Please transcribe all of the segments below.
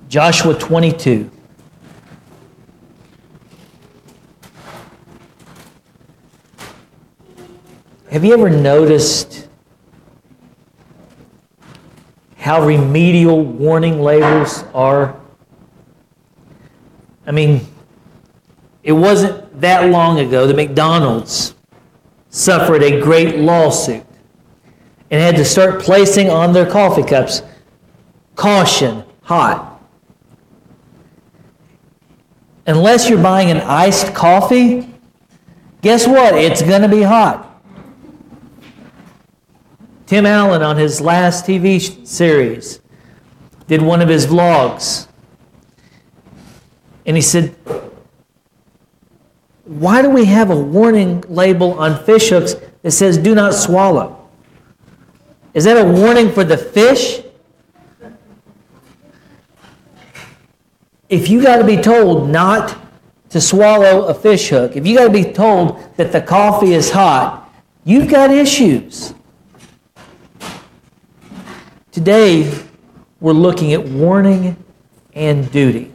Joshua 22. Have you ever noticed how remedial warning labels are? I mean, it wasn't that long ago that McDonald's suffered a great lawsuit and had to start placing on their coffee cups, "Caution, hot." Unless you're buying an iced coffee, guess what? It's going to be hot. Tim Allen, on his last TV series, did one of his vlogs. And he said, why do we have a warning label on fish hooks that says "do not swallow"? Is that a warning for the fish? If you got to be told not to swallow a fish hook, if you got to be told that the coffee is hot, you've got issues. Today, we're looking at warning and duty.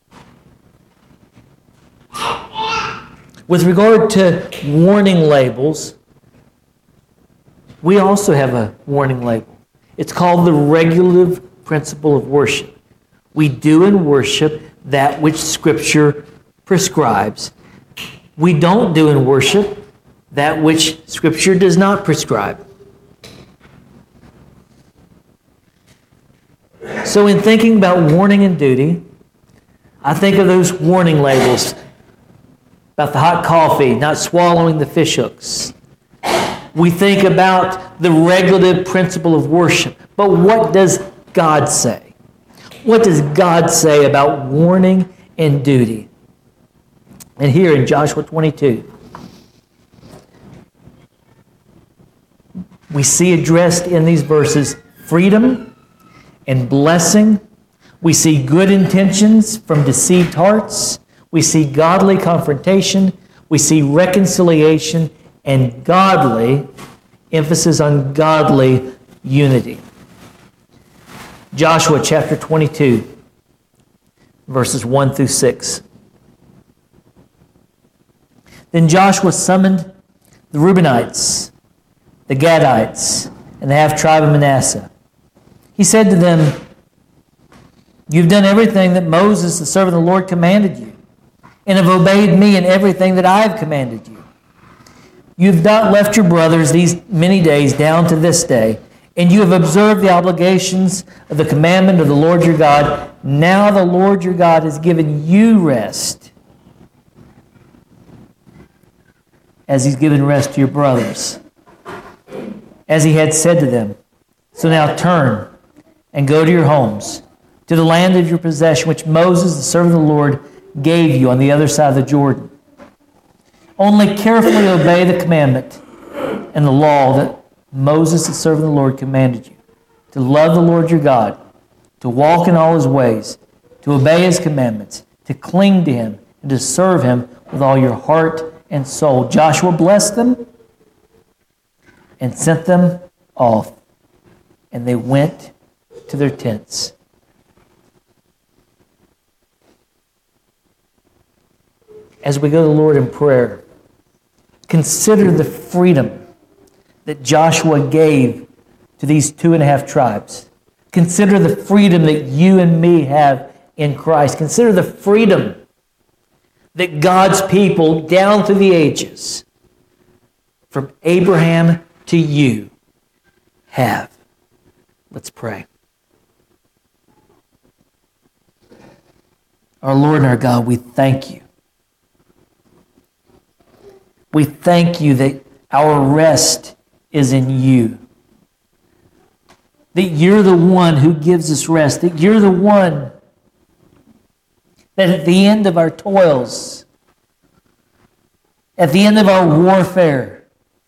With regard to warning labels, we also have a warning label. It's called the regulative principle of worship. We do in worship that which Scripture prescribes. We don't do in worship that which Scripture does not prescribe. So in thinking about warning and duty, I think of those warning labels about the hot coffee, not swallowing the fish hooks. We think about the regulative principle of worship. But what does God say? What does God say about warning and duty? And here in Joshua 22, we see addressed in these verses freedom and blessing. We see good intentions from deceived hearts. We see godly confrontation. We see reconciliation and godly, emphasis on godly unity. Joshua chapter 22, verses 1 through 6. Then Joshua summoned the Reubenites, the Gadites, and the half-tribe of Manasseh. He said to them, "You've done everything that Moses, the servant of the Lord, commanded you, and have obeyed me in everything that I have commanded you. You've not left your brothers these many days down to this day, and you have observed the obligations of the commandment of the Lord your God. Now the Lord your God has given you rest, as he's given rest to your brothers, as he had said to them. So now turn and go to your homes, to the land of your possession, which Moses, the servant of the Lord, gave you on the other side of the Jordan. Only carefully obey the commandment and the law that Moses, the servant of the Lord, commanded you, to love the Lord your God, to walk in all his ways, to obey his commandments, to cling to him, and to serve him with all your heart and soul." Joshua blessed them and sent them off, and they went to their tents. As we go to the Lord in prayer, consider the freedom that Joshua gave to these 2.5 tribes. Consider the freedom that you and me have in Christ. Consider the freedom that God's people down through the ages, from Abraham to you, have. Let's pray. Our Lord and our God, we thank you. We thank you that our rest is in you. That you're the one who gives us rest. That you're the one that at the end of our toils, at the end of our warfare,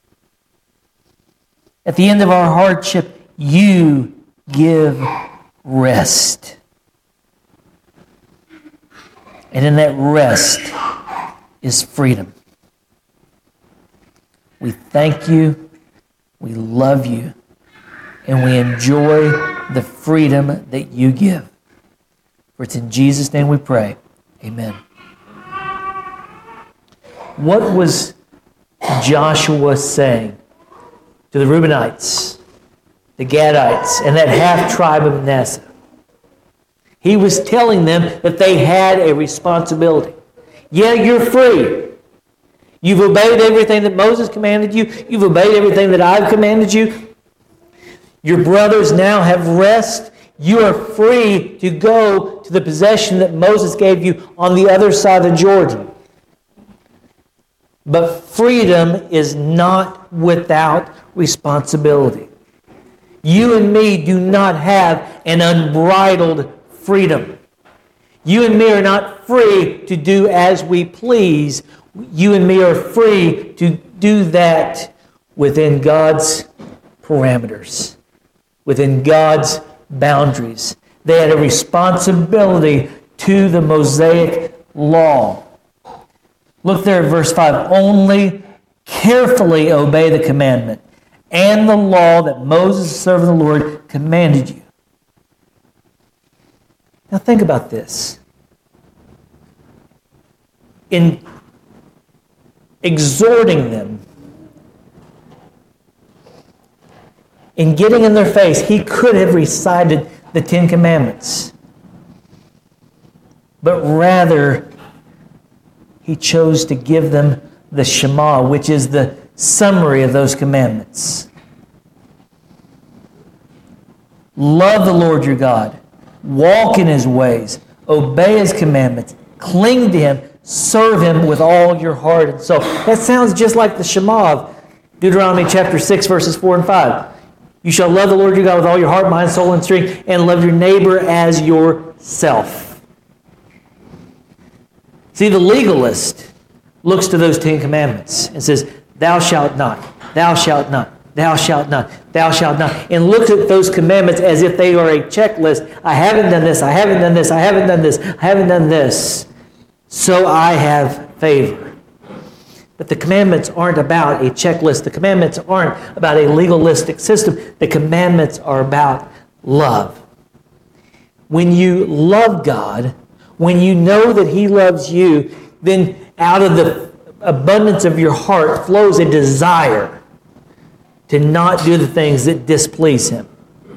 at the end of our hardship, you give rest. And in that rest is freedom. We thank you, we love you, and we enjoy the freedom that you give. For it's in Jesus' name we pray. Amen. What was Joshua saying to the Reubenites, the Gadites, and that half-tribe of Manasseh? He was telling them that they had a responsibility. Yeah, you're free. You've obeyed everything that Moses commanded you. You've obeyed everything that I've commanded you. Your brothers now have rest. You are free to go to the possession that Moses gave you on the other side of Jordan. But freedom is not without responsibility. You and me do not have an unbridled freedom. You and me are not free to do as we please. You and me are free to do that within God's parameters, within God's boundaries. They had a responsibility to the Mosaic law. Look there at verse 5. Only carefully obey the commandment and the law that Moses, the servant of the Lord, commanded you. Now think about this. In exhorting them, in getting in their face, he could have recited the Ten Commandments. But rather, he chose to give them the Shema, which is the summary of those commandments. Love the Lord your God. Walk in His ways. Obey His commandments. Cling to Him. Serve Him with all your heart and soul. That sounds just like the Shema of Deuteronomy chapter 6, verses 4 and 5. You shall love the Lord your God with all your heart, mind, soul, and strength, and love your neighbor as yourself. See, the legalist looks to those Ten Commandments and says, thou shalt not, thou shalt not, thou shalt not, thou shalt not, and looks at those commandments as if they are a checklist. I haven't done this, I haven't done this, I haven't done this, I haven't done this, so I have favor. But the commandments aren't about a checklist. The commandments aren't about a legalistic system. The commandments are about love. When you love God, when you know that He loves you, then out of the abundance of your heart flows a desire to not do the things that displease Him.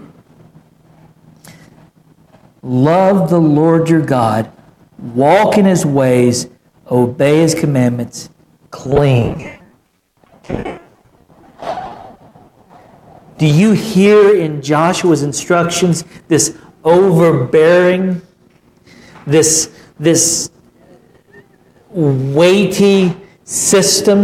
Love the Lord your God, walk in His ways, obey His commandments, cling. Do you hear in Joshua's instructions this overbearing, this weighty system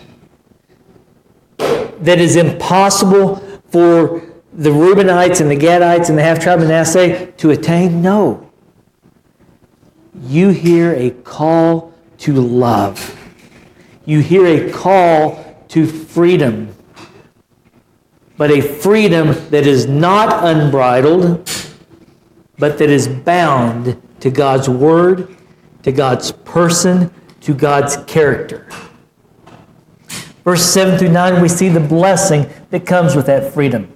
that is impossible for the Reubenites and the Gadites and the half-tribe of Manasseh to attain? No. You hear a call to love. You hear a call to freedom, but a freedom that is not unbridled, but that is bound to God's Word, to God's person, to God's character. Verse 7 through 9, we see the blessing that comes with that freedom.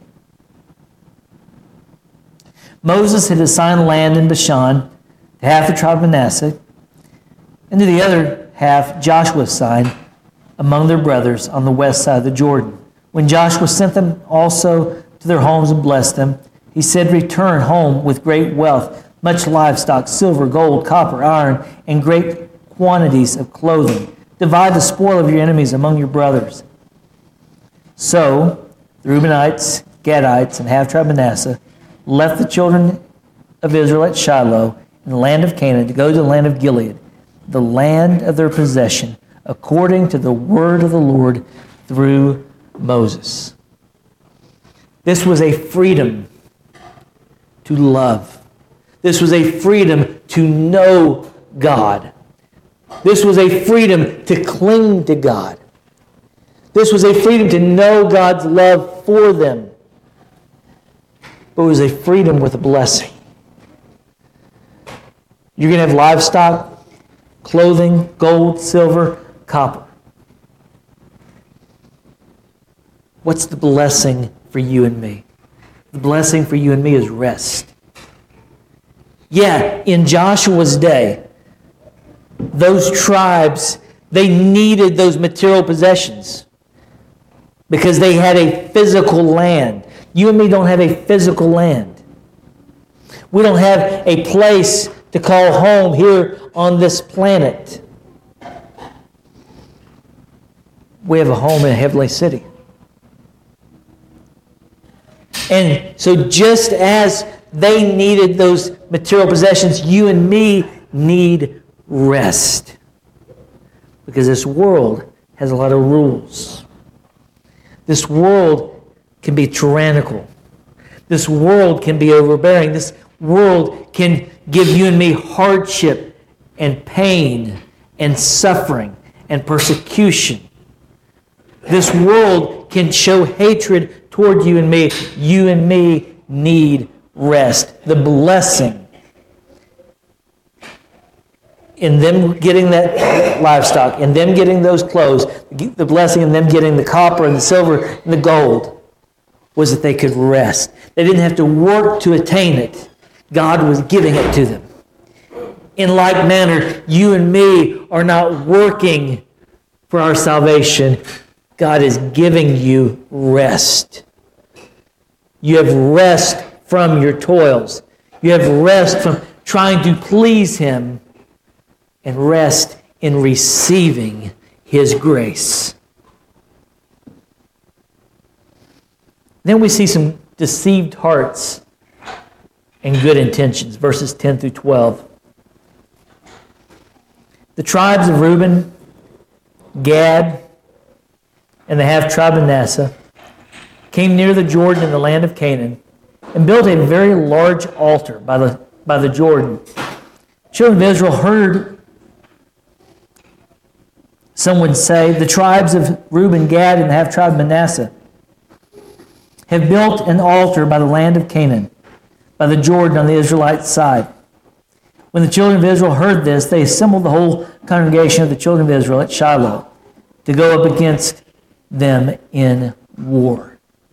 Moses had assigned land in Bashan to half the tribe of Manasseh, and to the other half Joshua assigned among their brothers on the west side of the Jordan. When Joshua sent them also to their homes and blessed them, he said, return home with great wealth, much livestock, silver, gold, copper, iron, and great quantities of clothing. Divide the spoil of your enemies among your brothers. So the Reubenites, Gadites, and half-tribe Manasseh left the children of Israel at Shiloh in the land of Canaan to go to the land of Gilead, the land of their possession, according to the word of the Lord through Moses. This was a freedom to love. This was a freedom to know God. This was a freedom to cling to God. This was a freedom to know God's love for them. But it was a freedom with a blessing. You're going to have livestock, clothing, gold, silver, copper. What's the blessing for you and me? The blessing for you and me is rest. Yeah, in Joshua's day, those tribes, they needed those material possessions because they had a physical land. You and me don't have a physical land. We don't have a place to call home here on this planet. We have a home in a heavenly city. And so just as they needed those material possessions, you and me need rest. Because this world has a lot of rules. This world can be tyrannical. This world can be overbearing. This world can give you and me hardship and pain and suffering and persecution. This world can show hatred toward you and me. You and me need rest. The blessing in them getting that livestock, in them getting those clothes, the blessing in them getting the copper and the silver and the gold was that they could rest. They didn't have to work to attain it. God was giving it to them. In like manner, you and me are not working for our salvation. God is giving you rest. You have rest from your toils. You have rest from trying to please Him, and rest in receiving His grace. Then we see some deceived hearts and good intentions, verses 10 through 12. The tribes of Reuben, Gad, and the half-tribe of Manasseh came near the Jordan in the land of Canaan and built a very large altar by the Jordan. Children of Israel heard someone say, the tribes of Reuben, Gad, and the half-tribe of Manasseh have built an altar by the land of Canaan, by the Jordan on the Israelite side. When the children of Israel heard this, they assembled the whole congregation of the children of Israel at Shiloh to go up against them in war.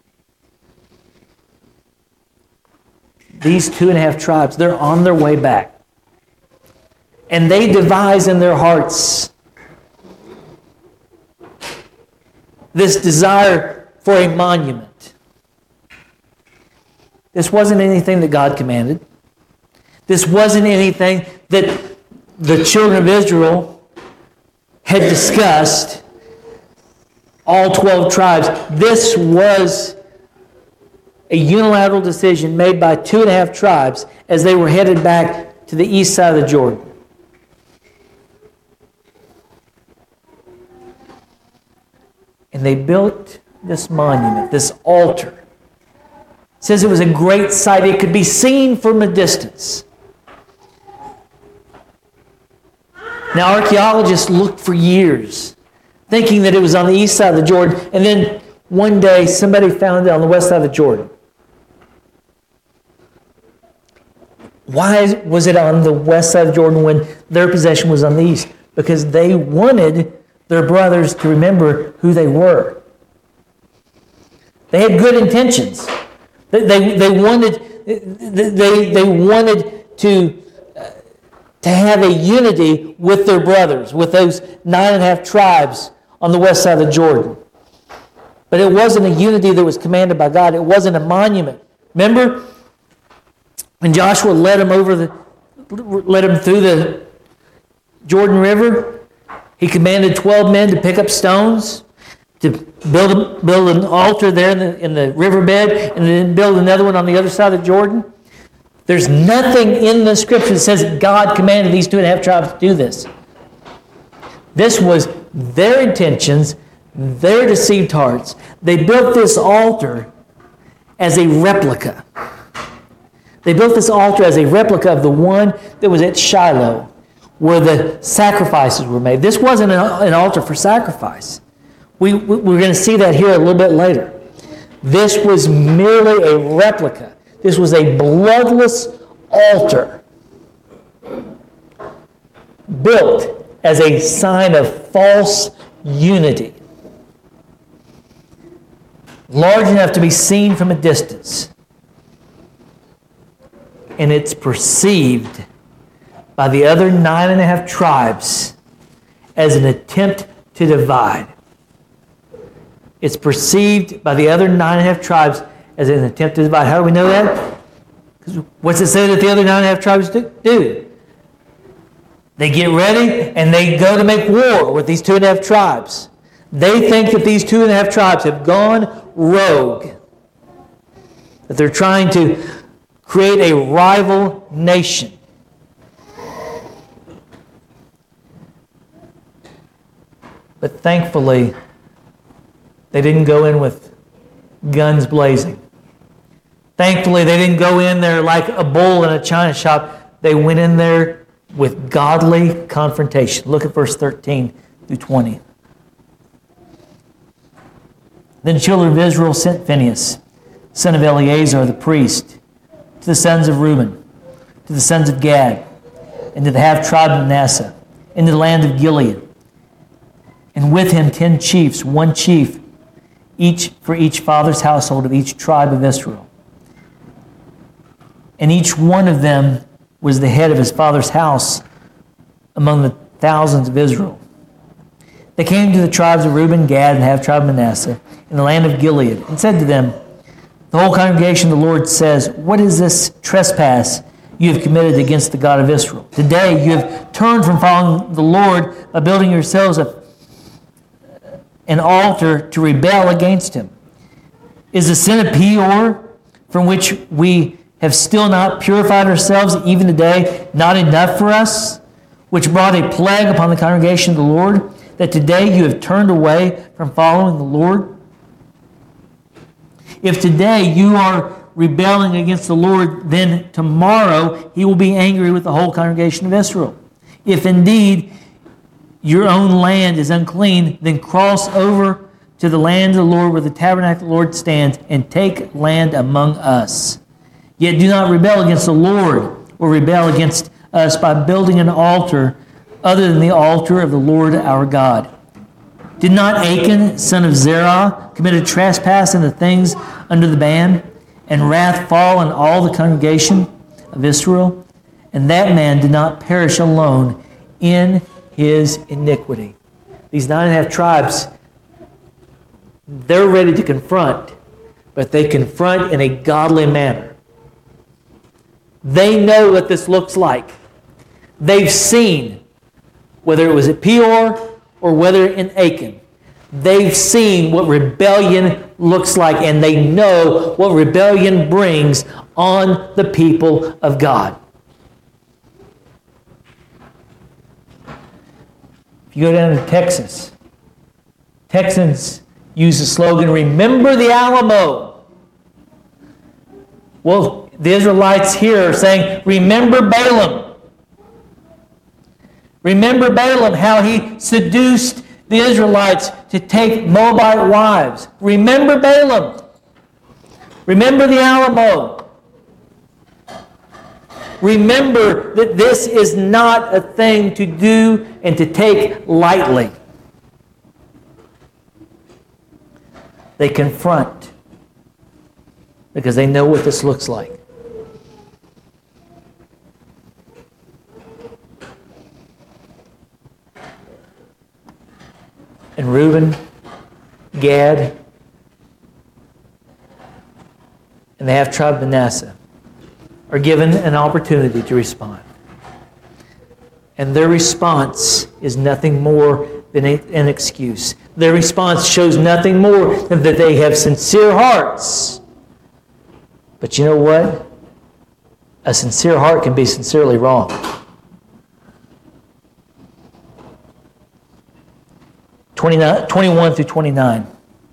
These 2.5 tribes, they're on their way back. And they devise in their hearts this desire for a monument. This wasn't anything that God commanded. This wasn't anything that the children of Israel had discussed, all 12 tribes. This was a unilateral decision made by 2.5 tribes as they were headed back to the east side of the Jordan. And they built this monument, this altar. It says it was a great sight. It could be seen from a distance. Now, archaeologists looked for years, thinking that it was on the east side of the Jordan, and then one day somebody found it on the west side of the Jordan. Why was it on the west side of the Jordan when their possession was on the east? Because they wanted their brothers to remember who they were. They had good intentions. They wanted to have a unity with their brothers, with those 9.5 tribes on the west side of the Jordan. But it wasn't a unity that was commanded by God. It wasn't a monument. Remember when Joshua led them through the Jordan River? He commanded 12 men to pick up stones, to build an altar there in the riverbed, and then build another one on the other side of the Jordan. There's nothing in the Scripture that says that God commanded these 2.5 tribes to do this. This was their intentions, their deceived hearts. They built this altar as a replica. They built this altar as a replica of the one that was at Shiloh, where the sacrifices were made. This wasn't an altar for sacrifice. We're going to see that here a little bit later. This was merely a replica. This was a bloodless altar built as a sign of false unity, large enough to be seen from a distance. and it's perceived by the other 9.5 tribes as an attempt to divide. It's perceived by the other 9.5 tribes as an attempt to divide. How do we know that? Because what's it say that the other 9.5 tribes do? They get ready and they go to make war with these 2.5 tribes. They think that these 2.5 tribes have gone rogue. That they're trying to create a rival nation. But thankfully, they didn't go in with guns blazing. Thankfully, they didn't go in there like a bull in a china shop. They went in there with godly confrontation. Look at verse 13 through 20. Then the children of Israel sent Phinehas, son of Eleazar the priest, to the sons of Reuben, to the sons of Gad, and to the half-tribe of Manasseh, into the land of Gilead. And with him 10 chiefs, one chief, each for each father's household of each tribe of Israel. And each one of them was the head of his father's house among the thousands of Israel. They came to the tribes of Reuben, Gad, and half-tribe of Manasseh, in the land of Gilead, and said to them, the whole congregation of the Lord says, what is this trespass you have committed against the God of Israel? Today you have turned from following the Lord by building yourselves an altar to rebel against him. Is the sin of Peor, from which we have still not purified ourselves even today, not enough for us, which brought a plague upon the congregation of the Lord, that today you have turned away from following the Lord? If today you are rebelling against the Lord, then tomorrow he will be angry with the whole congregation of Israel. If indeed your own land is unclean, then cross over to the land of the Lord where the tabernacle of the Lord stands, and take land among us. Yet do not rebel against the Lord, or rebel against us by building an altar other than the altar of the Lord our God. Did not Achan, son of Zerah, commit a trespass in the things under the ban, and wrath fall on all the congregation of Israel? And that man did not perish alone in his iniquity. These 9.5 tribes, they're ready to confront, but they confront in a godly manner. They know what this looks like. They've seen, whether it was at Peor or whether in Achan, they've seen what rebellion looks like, and they know what rebellion brings on the people of God. If you go down to Texas, Texans use the slogan, remember the Alamo. Well, the Israelites here are saying, remember Balaam. Remember Balaam, how he seduced the Israelites to take Moabite wives. Remember Balaam. Remember the Alamo. Remember that this is not a thing to do and to take lightly. They confront because they know what this looks like. And Reuben, Gad, and the half-tribe of Manasseh are given an opportunity to respond. And their response is nothing more than an excuse. Their response shows nothing more than that they have sincere hearts. But you know what? A sincere heart can be sincerely wrong. Verse 21 through 29.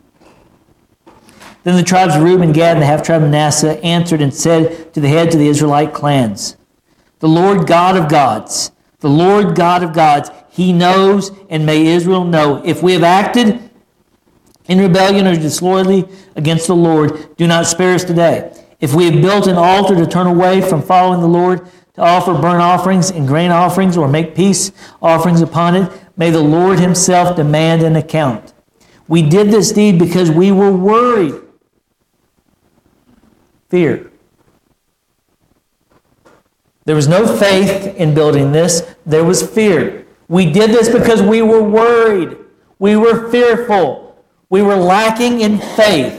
Then the tribes of Reuben, Gad, and the half-tribe of Manasseh answered and said to the heads of the Israelite clans, the Lord God of gods, the Lord God of gods, he knows, and may Israel know, if we have acted in rebellion or disloyalty against the Lord, do not spare us today. If we have built an altar to turn away from following the Lord, to offer burnt offerings and grain offerings, or make peace offerings upon it, may the Lord himself demand an account. We did this deed because we were worried. Fear. There was no faith in building this. There was fear. We did this because we were worried. We were fearful. We were lacking in faith.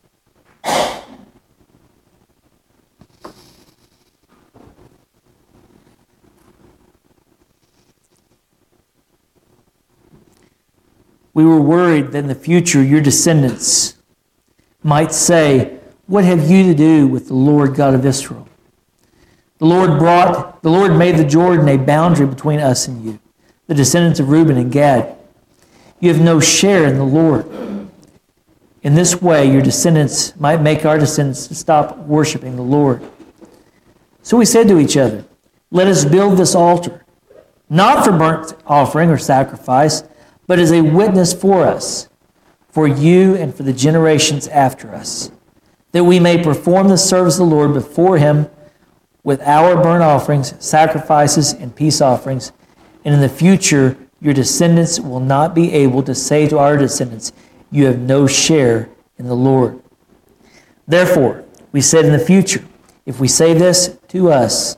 We were worried that in the future your descendants might say, "What have you to do with the Lord God of Israel? The Lord made the Jordan a boundary between us and you, the descendants of Reuben and Gad. You have no share in the Lord. In this way, your descendants might make our descendants to stop worshiping the Lord." So we said to each other, "Let us build this altar, not for burnt offering or sacrifice, but as a witness for us, for you and for the generations after us, that we may perform the service of the Lord before him with our burnt offerings, sacrifices, and peace offerings. And in the future, your descendants will not be able to say to our descendants, 'You have no share in the Lord.'" Therefore, we said in the future, if they say this to us,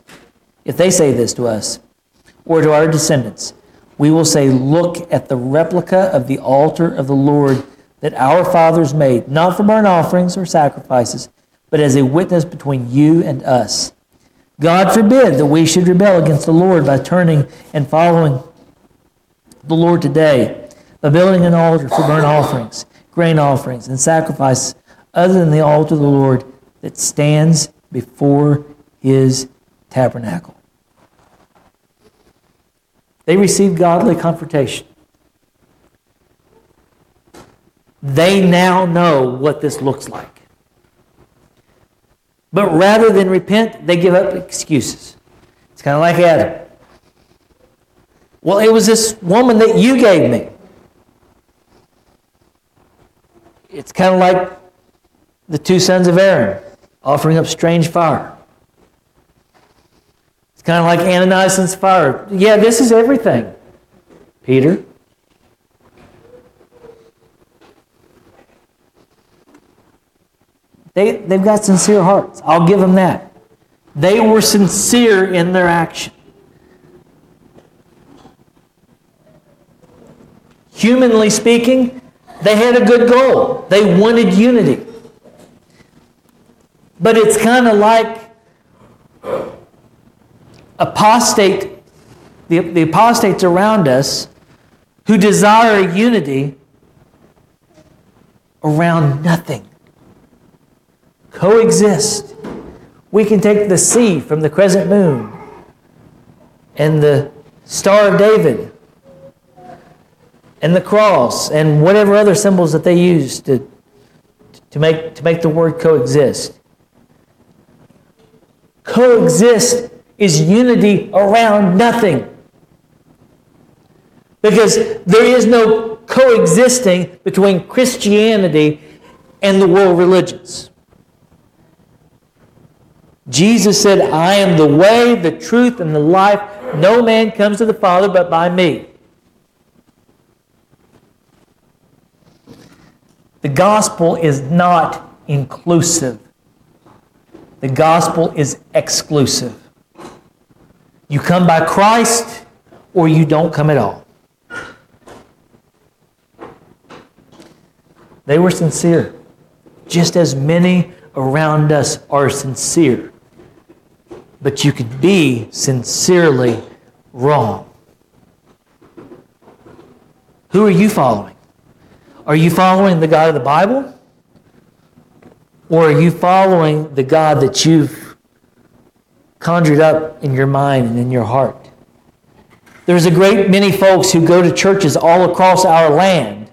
or to our descendants, we will say, "Look at the replica of the altar of the Lord that our fathers made, not for burnt offerings or sacrifices, but as a witness between you and us. God forbid that we should rebel against the Lord by turning and following the Lord today, by building an altar for burnt offerings, grain offerings, and sacrifices other than the altar of the Lord that stands before his tabernacle." They received godly confrontation. They now know what this looks like. But rather than repent, they give up excuses. It's kind of like Adam. "Well, it was this woman that you gave me." It's kind of like the two sons of Aaron offering up strange fire. It's kind of like Ananias and Sapphira. "Yeah, this is everything, Peter." They've got sincere hearts. I'll give them that. They were sincere in their action. Humanly speaking, they had a good goal. They wanted unity. But it's kind of like the apostates around us who desire unity around nothing. Coexist. We can take the sea from the crescent moon and the Star of David and the cross and whatever other symbols that they use to make the word coexist. Coexist is unity around nothing. Because there is no coexisting between Christianity and the world religions. Jesus said, "I am the way, the truth, and the life. No man comes to the Father but by me." The gospel is not inclusive. The gospel is exclusive. You come by Christ or you don't come at all. They were sincere, just as many around us are sincere. But you could be sincerely wrong. Who are you following? Are you following the God of the Bible? Or are you following the God that you've conjured up in your mind and in your heart? There's a great many folks who go to churches all across our land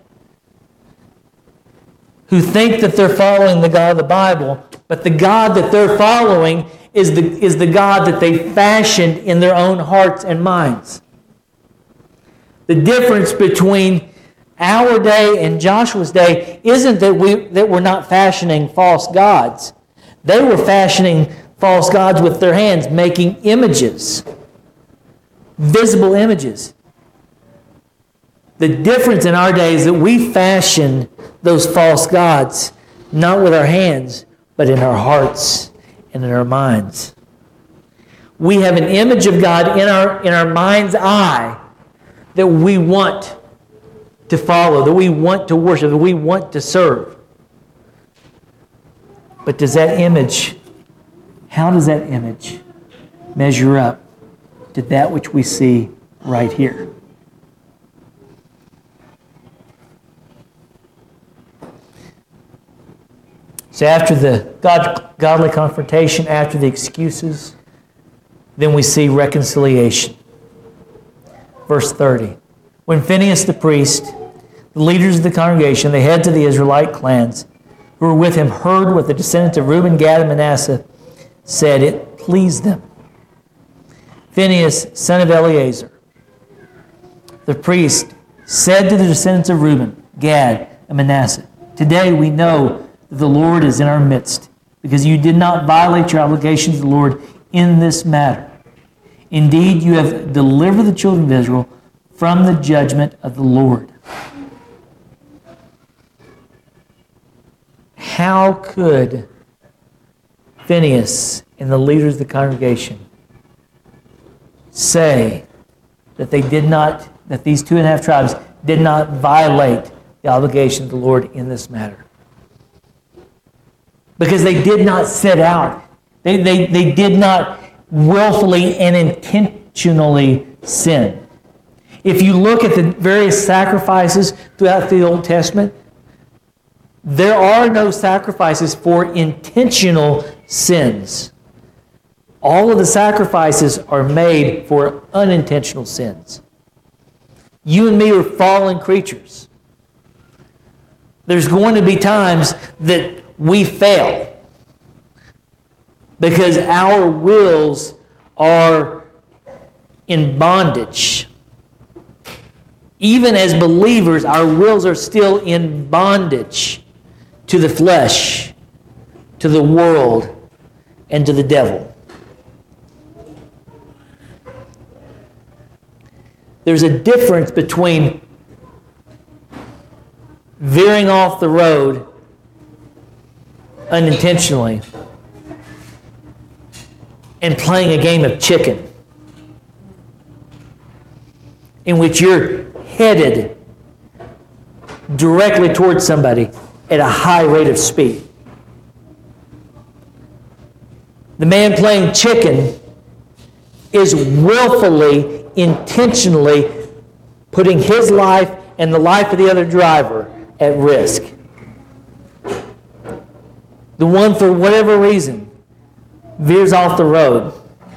who think that they're following the God of the Bible, but the God that they're following is the God that they fashioned in their own hearts and minds. The difference between our day and Joshua's day isn't that we're not fashioning false gods. They were fashioning false gods with their hands, making images, visible images. The difference in our day is that we fashion those false gods not with our hands, but in our hearts and in our minds. we have an image of God in our mind's eye that we want to follow, that we want to worship, that we want to serve. But how does that image measure up to that which we see right here? So after the godly confrontation, after the excuses, then we see reconciliation. Verse 30. When Phinehas the priest, the leaders of the congregation, the heads of the Israelite clans, who were with him, heard what the descendants of Reuben, Gad, and Manasseh said, it pleased them. Phinehas, son of Eleazar, the priest, said to the descendants of Reuben, Gad, and Manasseh, today we know that the Lord is in our midst, because you did not violate your obligation to the Lord in this matter. Indeed, you have delivered the children of Israel from the judgment of the Lord. How could Phinehas and the leaders of the congregation say that these 2.5 tribes did not violate the obligation of the Lord in this matter? Because they did not set out. They did not willfully and intentionally sin. If you look at the various sacrifices throughout the Old Testament, there are no sacrifices for intentional sins. All of the sacrifices are made for unintentional sins. You and me are fallen creatures. There's going to be times that we fail because our wills are in bondage. Even as believers, our wills are still in bondage to the flesh, to the world, and to the devil. There's a difference between veering off the road unintentionally and playing a game of chicken in which you're headed directly towards somebody at a high rate of speed. The man playing chicken is willfully, intentionally putting his life and the life of the other driver at risk. The one, for whatever reason, veers off the road.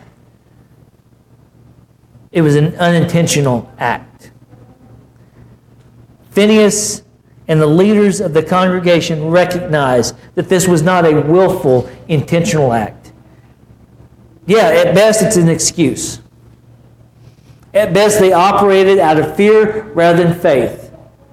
It was an unintentional act. Phinehas and the leaders of the congregation recognized that this was not a willful, intentional act. Yeah, at best it's an excuse. At best they operated out of fear rather than faith.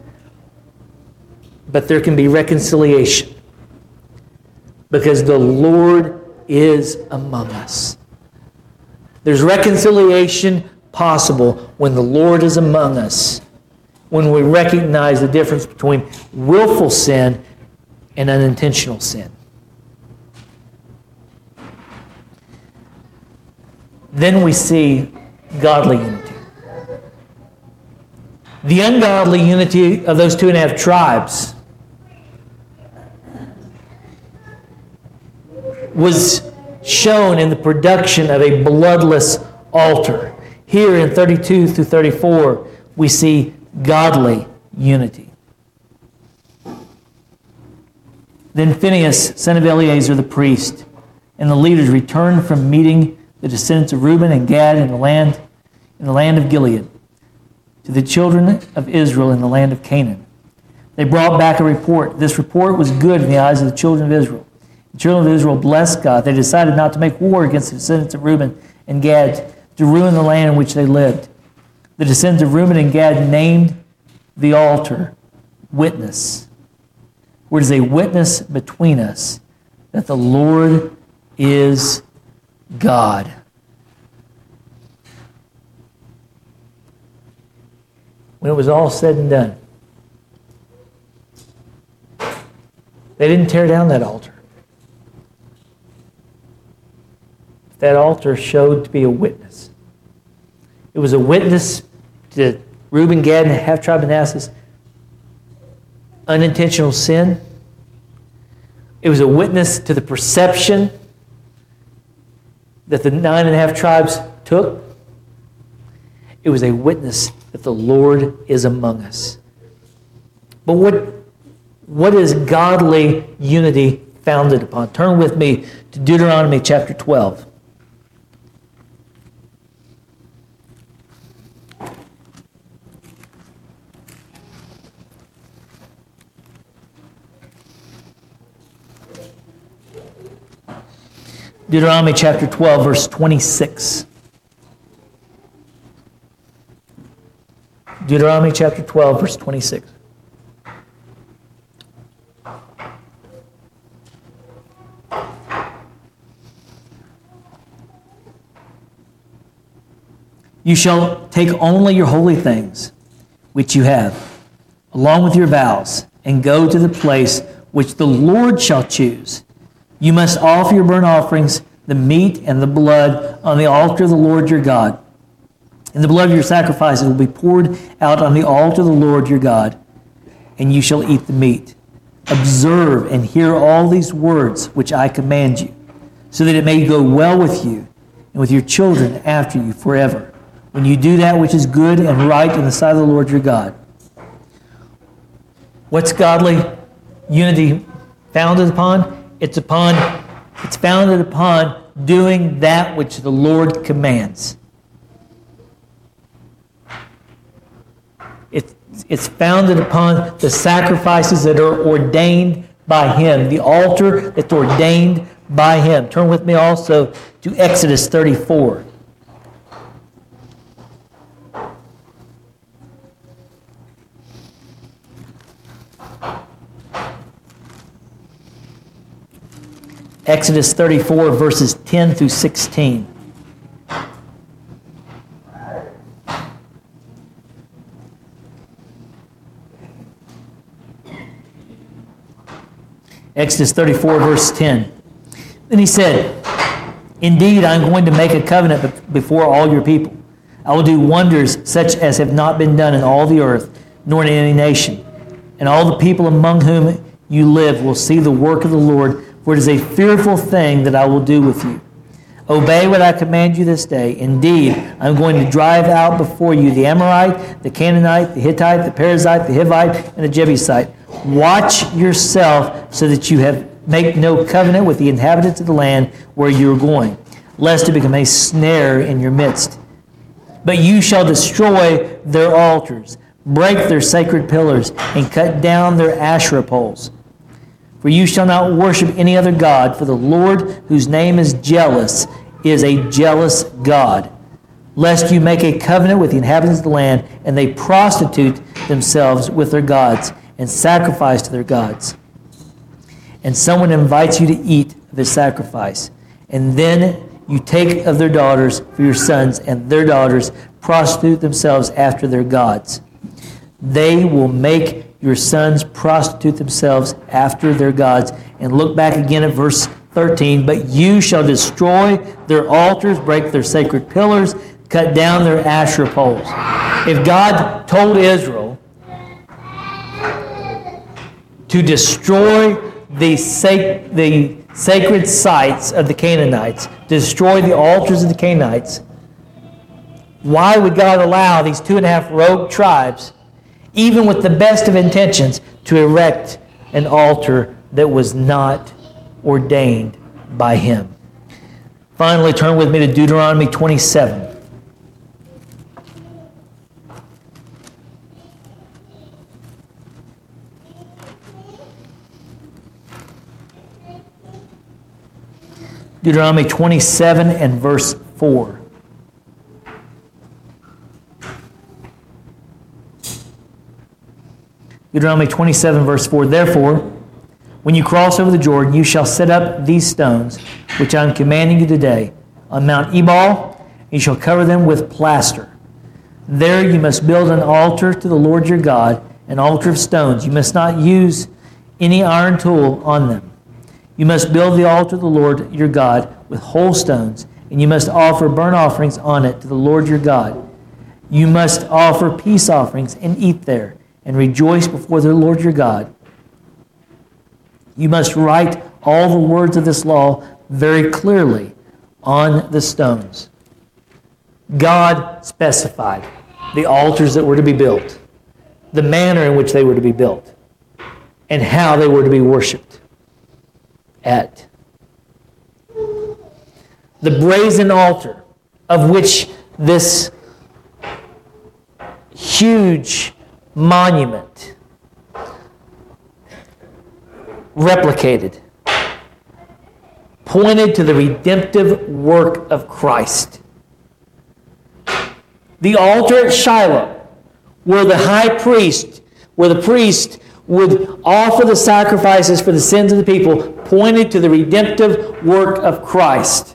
But there can be reconciliation because the Lord is among us. There's reconciliation possible when the Lord is among us, when we recognize the difference between willful sin and unintentional sin. Then we see godly unity. The ungodly unity of those 2.5 tribes was shown in the production of a bloodless altar. Here in 32 through 34, we see godly unity. Then Phinehas, son of Eleazar the priest, and the leaders returned from meeting the descendants of Reuben and Gad in the land of Gilead, to the children of Israel in the land of Canaan. They brought back a report. This report was good in the eyes of the children of Israel. The children of Israel blessed God. They decided not to make war against the descendants of Reuben and Gad to ruin the land in which they lived. The descendants of Reuben and Gad named the altar Witness, where it is a witness between us that the Lord is God. When it was all said and done, they didn't tear down that altar. that altar showed to be a witness. It was a witness to Reuben, Gad, and the half-tribe Manasseh's unintentional sin. It was a witness to the perception that the 9.5 tribes took. It was a witness that the Lord is among us. But what is godly unity founded upon? Turn with me to Deuteronomy chapter 12. Deuteronomy chapter 12, verse 26. Deuteronomy chapter 12, verse 26. You shall take only your holy things, which you have, along with your vows, and go to the place which the Lord shall choose. You must offer your burnt offerings, the meat and the blood, on the altar of the Lord your God. And the blood of your sacrifices will be poured out on the altar of the Lord your God, and you shall eat the meat. Observe and hear all these words which I command you, so that it may go well with you and with your children after you forever, when you do that which is good and right in the sight of the Lord your God. What's godly unity founded upon? It's founded upon doing that which the Lord commands. It's founded upon the sacrifices that are ordained by Him, the altar that's ordained by Him. Turn with me also to Exodus 34. Exodus 34, verses 10 through 16. Exodus 34, verse 10. Then he said, "Indeed, I am going to make a covenant before all your people. I will do wonders such as have not been done in all the earth, nor in any nation. And all the people among whom you live will see the work of the Lord, for it is a fearful thing that I will do with you. Obey what I command you this day. Indeed, I am going to drive out before you the Amorite, the Canaanite, the Hittite, the Perizzite, the Hivite, and the Jebusite. Watch yourself so that you make no covenant with the inhabitants of the land where you are going, lest it become a snare in your midst. But you shall destroy their altars, break their sacred pillars, and cut down their Asherah poles. For you shall not worship any other God, for the Lord, whose name is jealous, is a jealous God. Lest you make a covenant with the inhabitants of the land, and they prostitute themselves with their gods, and sacrifice to their gods. And someone invites you to eat of his sacrifice, and then you take of their daughters for your sons, and their daughters prostitute themselves after their gods. They will make your sons prostitute themselves after their gods." And look back again at verse 13. "But you shall destroy their altars, break their sacred pillars, cut down their Asherah poles." If God told Israel to destroy the sacred sites of the Canaanites, destroy the altars of the Canaanites, why would God allow these 2.5 rogue tribes, even with the best of intentions, to erect an altar that was not ordained by Him? Finally, turn with me to Deuteronomy 27. Deuteronomy 27 and verse 4. Deuteronomy 27, verse 4. "Therefore, when you cross over the Jordan, you shall set up these stones, which I am commanding you today, on Mount Ebal, and you shall cover them with plaster. There you must build an altar to the Lord your God, an altar of stones. You must not use any iron tool on them. You must build the altar of the Lord your God with whole stones, and you must offer burnt offerings on it to the Lord your God. You must offer peace offerings and eat there, and rejoice before the Lord your God. You must write all the words of this law very clearly on the stones. God specified the altars that were to be built, the manner in which they were to be built, and how they were to be worshipped at. The brazen altar, of which this huge monument replicated, pointed to the redemptive work of Christ. The altar at Shiloh, where the priest would offer the sacrifices for the sins of the people, pointed to the redemptive work of Christ.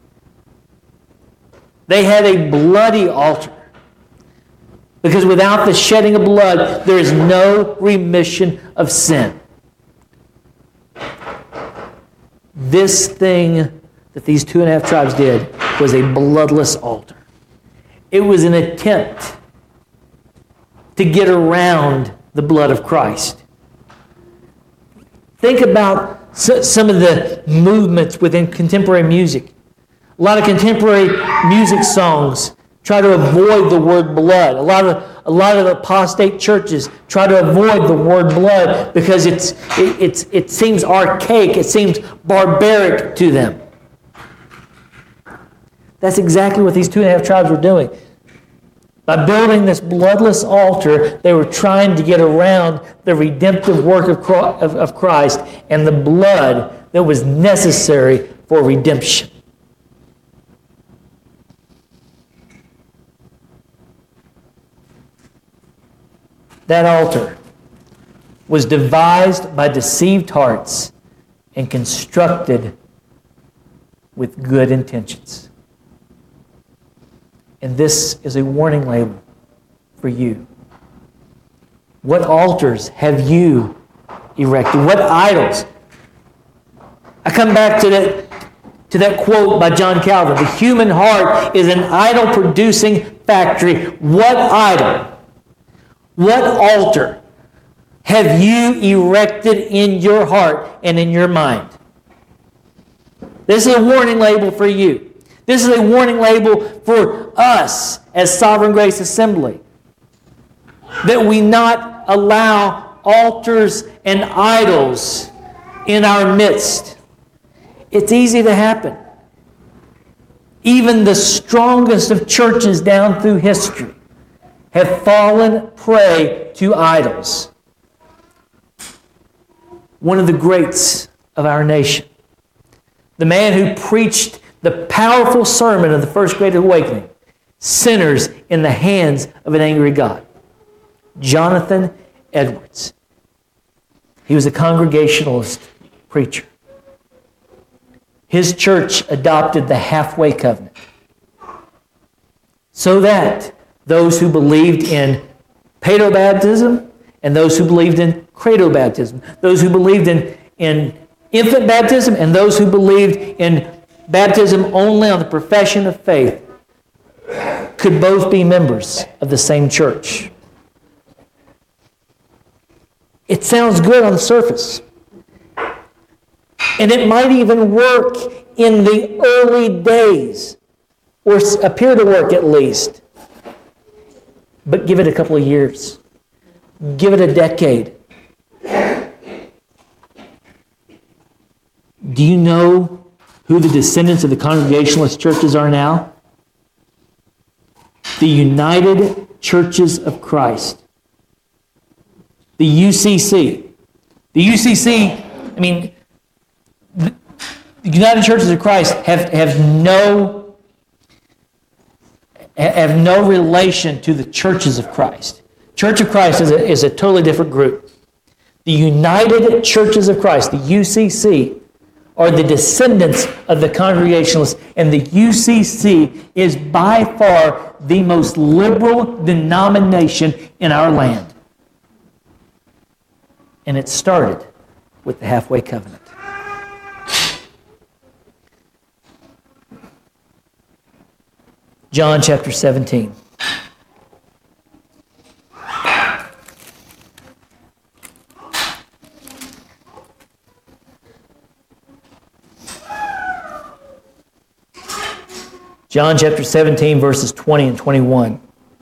They had a bloody altar, because without the shedding of blood, there is no remission of sin. This thing that these 2.5 tribes did was a bloodless altar. It was an attempt to get around the blood of Christ. Think about some of the movements within contemporary music. A lot of contemporary music songs try to avoid the word blood. A lot of apostate churches try to avoid the word blood because it seems archaic, it seems barbaric to them. That's exactly what these 2.5 tribes were doing. By building this bloodless altar, they were trying to get around the redemptive work of Christ and the blood that was necessary for redemption. That altar was devised by deceived hearts and constructed with good intentions. And this is a warning label for you. What altars have you erected? What idols? I come back to that quote by John Calvin. The human heart is an idol-producing factory. What idol? What altar have you erected in your heart and in your mind? This is a warning label for you. This is a warning label for us as Sovereign Grace Assembly, that we not allow altars and idols in our midst. It's easy to happen. Even the strongest of churches down through history have fallen prey to idols. One of the greats of our nation, the man who preached the powerful sermon of the First Great Awakening, sinners in the hands of an angry God, Jonathan Edwards. He was a Congregationalist preacher. His church adopted the halfway covenant so that those who believed in paedobaptism and those who believed in cradobaptism, those who believed in infant baptism and those who believed in baptism only on the profession of faith, could both be members of the same church. It sounds good on the surface. And it might even work in the early days, or appear to work at least. But give it a couple of years. Give it a decade. Do you know who the descendants of the Congregationalist churches are now? The United Churches of Christ. The UCC. The UCC, the United Churches of Christ have no relation to the Churches of Christ. Church of Christ is a totally different group. The United Churches of Christ, the UCC, are the descendants of the Congregationalists, and the UCC is by far the most liberal denomination in our land. And it started with the halfway covenant. John chapter 17. John chapter 17, verses 20 and 21.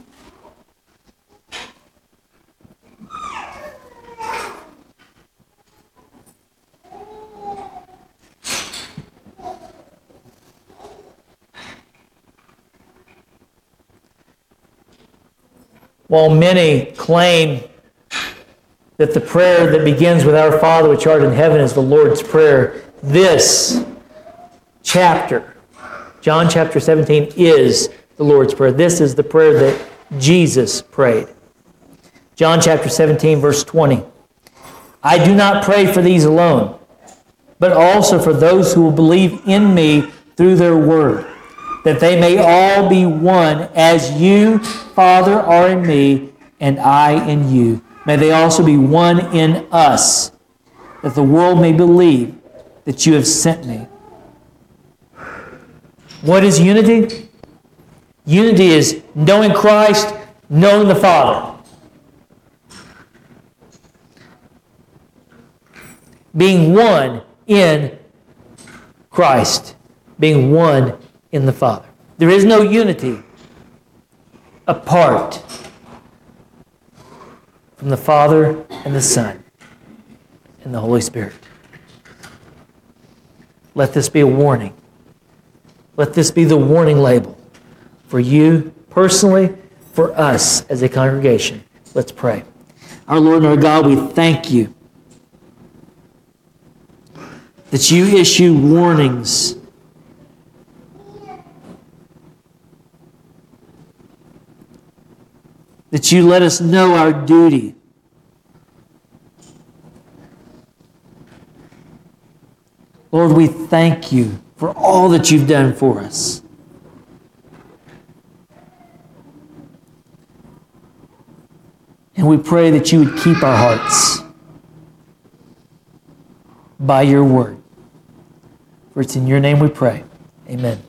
While many claim that the prayer that begins with Our Father which art in heaven is the Lord's Prayer, this chapter, John chapter 17, is the Lord's Prayer. This is the prayer that Jesus prayed. John chapter 17, verse 20. I do not pray for these alone, but also for those who will believe in me through their word, that they may all be one, as you, Father, are in me, and I in you. May they also be one in us, that the world may believe that you have sent me. What is unity? Unity is knowing Christ, knowing the Father. Being one in Christ, being one in the Father. There is no unity apart from the Father and the Son and the Holy Spirit. Let this be a warning. Let this be the warning label for you personally, for us as a congregation. Let's pray. Our Lord and our God, we thank you that you issue warnings that you let us know our duty. Lord, we thank you for all that you've done for us. And we pray that you would keep our hearts by your word. For it's in your name we pray. Amen.